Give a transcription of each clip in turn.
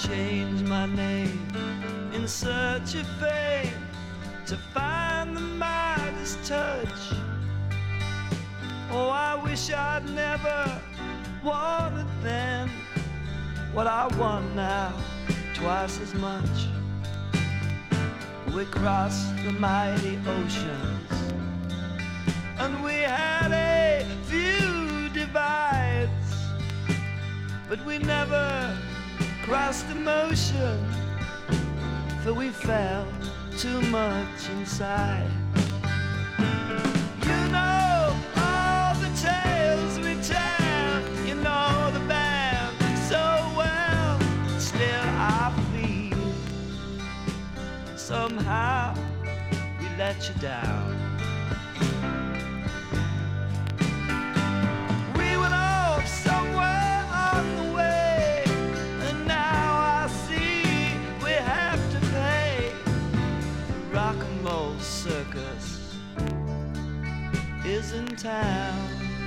change my name in search of fame, to find the Midas touch. Oh, I wish I'd never wanted then what I want now, twice as much. We crossed the mighty oceans, and we had a few divides, but we never crossed emotion, for we felt too much inside. You know all the tales we tell, you know the band so well. Still I feel somehow we let you down. We went off somewhere on the way, and now I see we have to pay. The rock and roll circus is in town.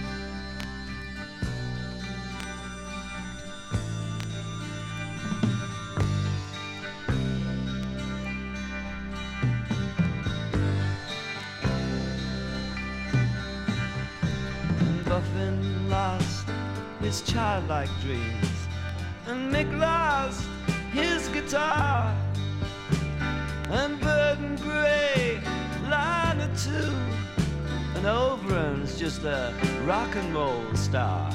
Buffin lost his childlike dreams, and Mick lost his guitar, and Burton Gray line or two, and Overham's just a rock and roll star.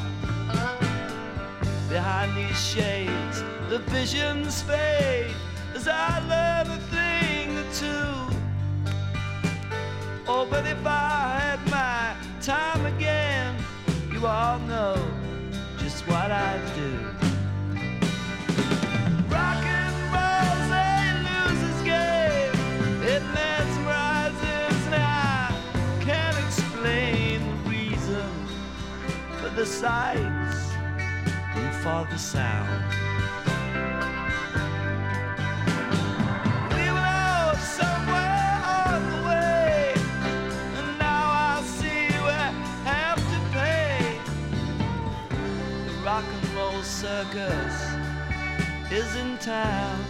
Behind these shades the visions fade as I learn a thing or two. Oh, but if I had my time again, you all know just what I'd do. Rock and roll's a loser's game. It mesmerizes, and I can't explain the reason for the sights and for the sound. We went off somewhere on the way, and now I see we have to pay. The rock and roll circus is in town.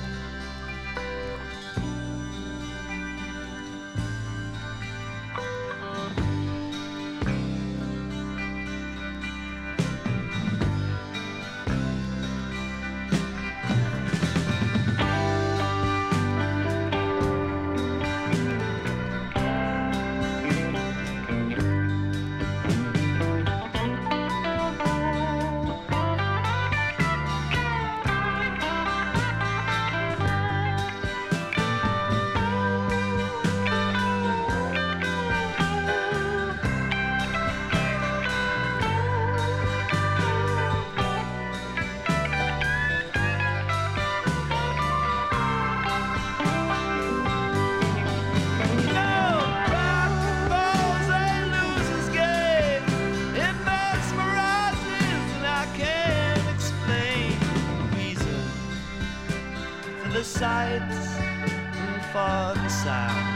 The sights and for the sound.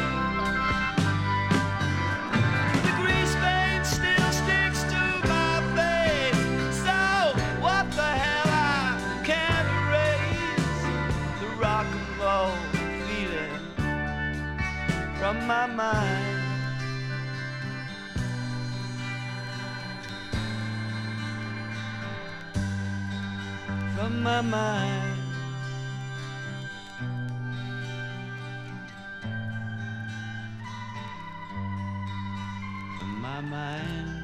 The grease paint still sticks to my face, so what the hell, I can't erase the rock and roll feeling from my mind. From my mind. My mind.